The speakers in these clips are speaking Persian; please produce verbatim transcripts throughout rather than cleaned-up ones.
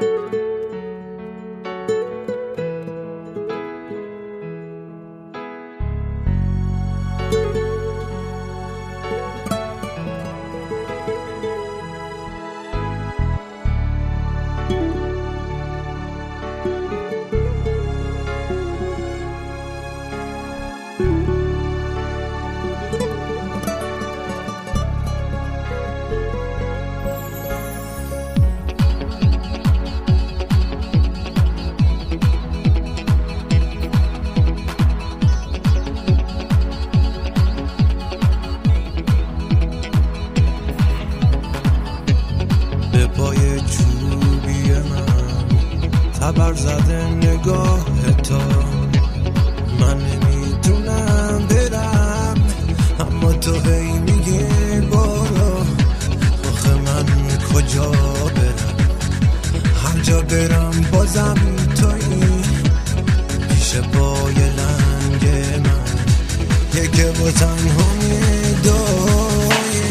خبر زده نگاه تا من نمیتونم برم، اما تو هی میگی برو. آخه من کجا برم؟ هر جا برم بازم تویی پیش پای لنگ من، یکی با تنها میدویی.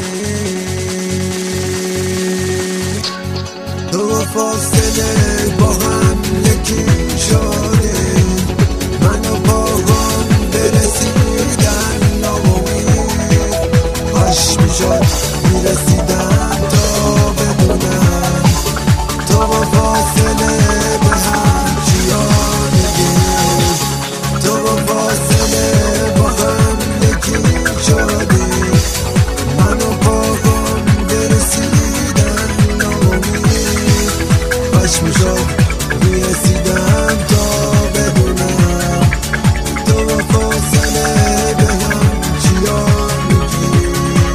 تو فاصله با هم یکی شده، من و پاهم برسیدن ناامید. هاش میشد میرسیدم تا بدونم تو با فاصله به هم چیا میگی. تو با فاصله با هم یکی شده، من و پاهم برسیدن ناامید. هاش میشد میرسیدم تا بدونم تو با فاصله به هم چیا میگی.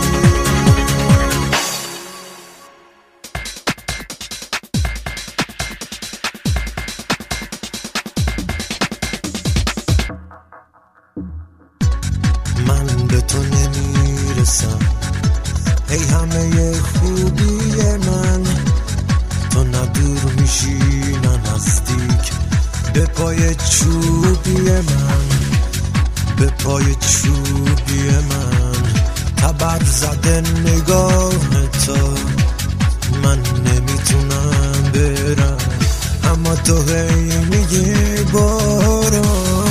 من به تو نمیرسم، ای همه خوبی من، تو نه دور میشی نه نزدیک. به پای چوبی من، به پای چوبی من، تبر زده نگاه تو من نمیتونم برم، اما تو هی میگی برو.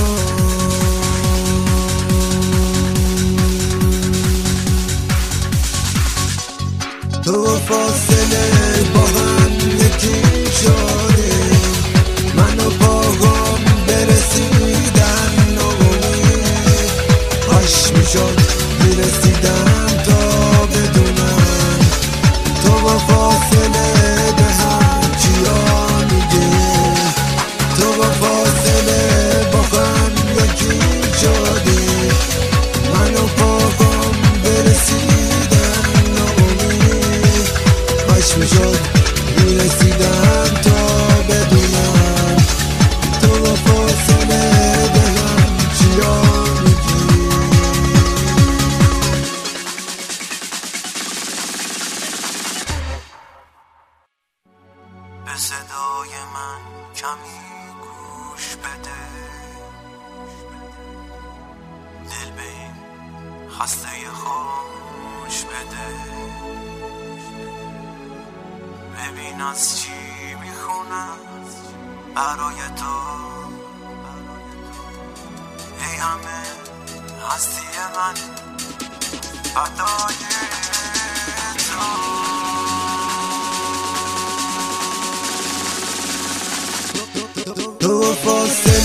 تو فاصله با هم یکی شده، من و پاهم برسیدن ناامید. هاش میشد میرسیدم تا بدونم تو با فاصله به هم چیا میگی. تو با فاصله با هم یکی شده، من و پاهم برسیدن ناامید. هاش میشد میرسیدم تا بدونم تو با فاصله به هم چیا میگی. به صدای من کمی گوش بده، دل به این خسته خاموش بده. ببین از چی میخونم برای تو، ای همه هستی من فدای تو. تو فاصله